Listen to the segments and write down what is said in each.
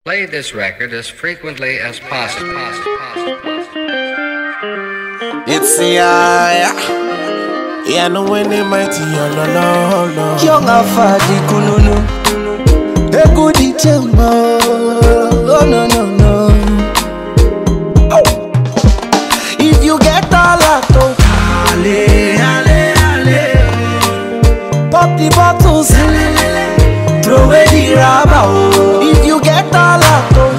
Play this record as frequently as possible. It's yeah, no when they mighty, no. Young Afadi Kununu, a goody chamber. Oh, no. If you get a lot of pop the bottles, throw away the rubber. If you get a lot of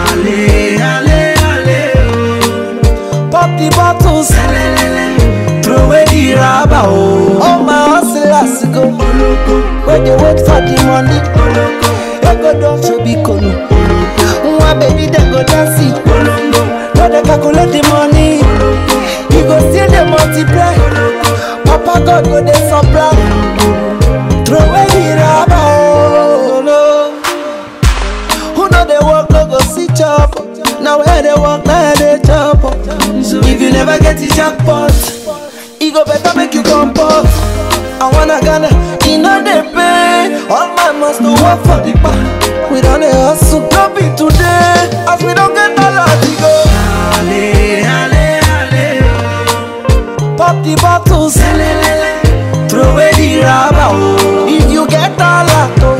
pop the bottles, throw away the rubber. Oh my hustlers go when they wait for the money. They go down to be cool. One baby they go dance it. No they calculate the money. You go still they multiply. Papa God go they supply. Throw away the rubber. Who know they work no go see chop. Now where they work now they chop. If you never get the jackpot, it go better make you comport. I wanna Ghana, you know they pay. All my must to work for the bar. We don't hustle, don't be today. As we don't get a lot to go. Pop the bottles, throw away the rubber. If you get a lot to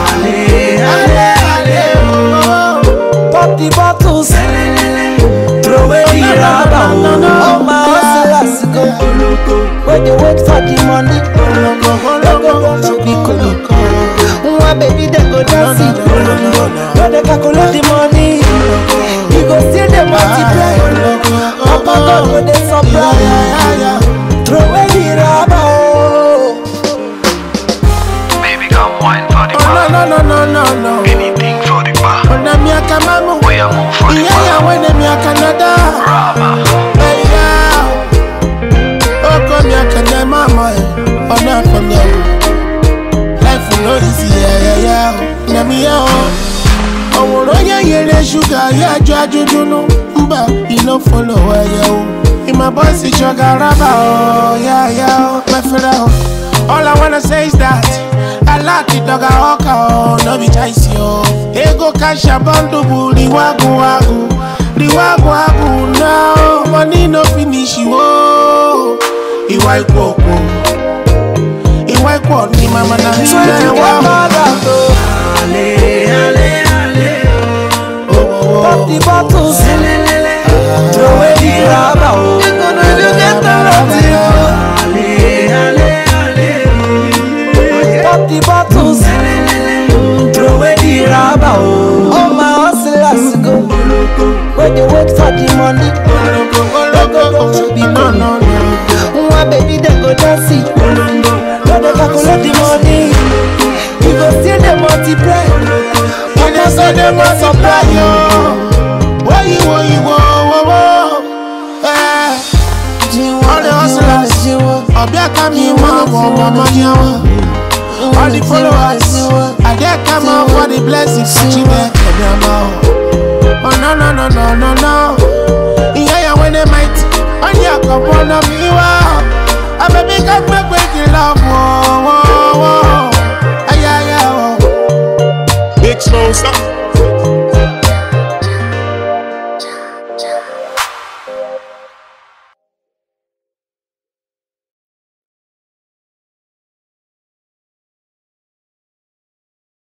pop the bottles, throw away the rubber. All my hustlers go when they wait for the money. They go down to be cool. One baby they go dance it. No they calculate the money. You go still they multiply. Papa God go they supply. Throw away the rubber. Baby come wine for the bar. No. Anything for the bar. When I'm here, come on. We are move for the bar. Yeah, when I'm here, Canada. Rama. Hey, yeah. Oh, come here, Canada, mama. Oh, not from there. Life will not easy, yeah. Let me out. Oh, yeah, sugar, yeah, you know. But you don't follow where you. In my boss, it's your garaba. Oh, yeah, my fellow. All I wanna say is that I like it, dog. I no be choice, yo. Ego cash a bundle, the wagu. Now money no finish, you. Iwa iko ni mama na mi. So if you get all that, pop the bottles, throw away the rubber. You gonna if you get all that, pop the bottles, throw away the rubber. All my hustlers go when they wait for the money. They go down to be cool. One baby they go dance it. No they calculate the money. You go still they multiply. Papa so they must supply you. Whoa. All the hustlers, Obiaka mi mama. All the followers, I get come out for the blessings. Oh no. Yeah, when they might, on your cup on me, wow. I baby got me breaking love, whoa. Yeah. Big slow, stop.